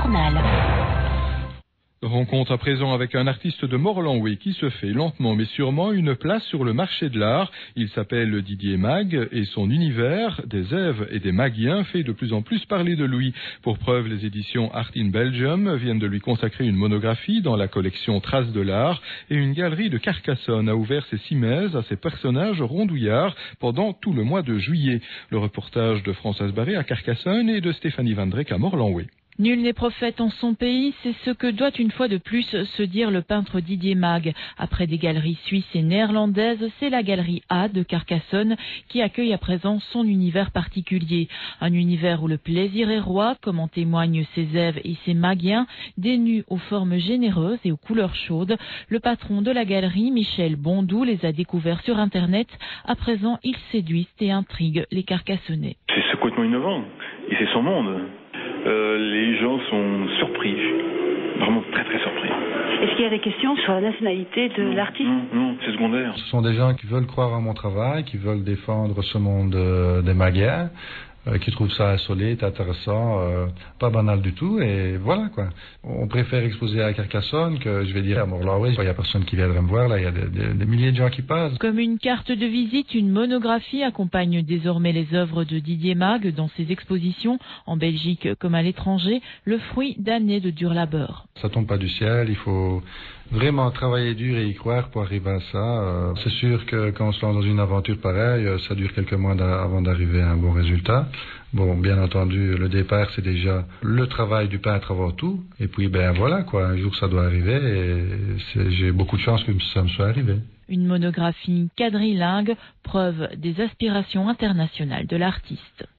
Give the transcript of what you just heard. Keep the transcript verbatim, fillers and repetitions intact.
journal. Rencontre à présent avec un artiste de Morlanway qui se fait lentement mais sûrement une place sur le marché de l'art. Il s'appelle Didier Mag et son univers des Èves et des Magiens fait de plus en plus parler de lui. Pour preuve, les éditions Art in Belgium viennent de lui consacrer une monographie dans la collection Traces de l'art et une galerie de Carcassonne a ouvert ses cimaises à ses personnages rondouillards pendant tout le mois de juillet. Le reportage de Françoise Barré à Carcassonne et de Stéphanie Van Drek à Morlanway. Nul n'est prophète en son pays, c'est ce que doit une fois de plus se dire le peintre Didier Mag. Après des galeries suisses et néerlandaises, c'est la galerie A de Carcassonne qui accueille à présent son univers particulier. Un univers où le plaisir est roi, comme en témoignent ses Èves et ses Magiens, des nus aux formes généreuses et aux couleurs chaudes. Le patron de la galerie, Michel Bondou, les a découverts sur Internet. À présent, ils séduisent et intriguent les Carcassonnais. C'est ce complètement innovant et c'est son monde. Euh, les gens sont surpris, vraiment très très surpris. Est-ce qu'il y a des questions sur la nationalité de non, l'artiste? Non, non, c'est secondaire. Ce sont des gens qui veulent croire à mon travail, qui veulent défendre ce monde euh, des Magiens, euh, qui trouvent ça insolite, intéressant, euh, pas banal du tout, et voilà quoi. On préfère exposer à Carcassonne que, je vais dire, à Morlanway. Il n'y a personne qui viendrait me voir, là, il y a des, des, des milliers de gens qui passent. Comme une carte de visite, une monographie accompagne désormais les œuvres de Didier Mag dans ses expositions, en Belgique comme à l'étranger, le fruit d'années de dur labeur. Ça tombe pas du ciel, il faut vraiment travailler dur et y croire pour arriver à ça. Euh, c'est sûr que quand on se lance dans une aventure pareille, ça dure quelques mois d'a- avant d'arriver à un bon résultat. Bon, bien entendu, le départ, c'est déjà le travail du peintre avant tout. Et puis, ben voilà, quoi, un jour ça doit arriver et c'est, j'ai beaucoup de chance que ça me soit arrivé. Une monographie quadrilingue, preuve des aspirations internationales de l'artiste.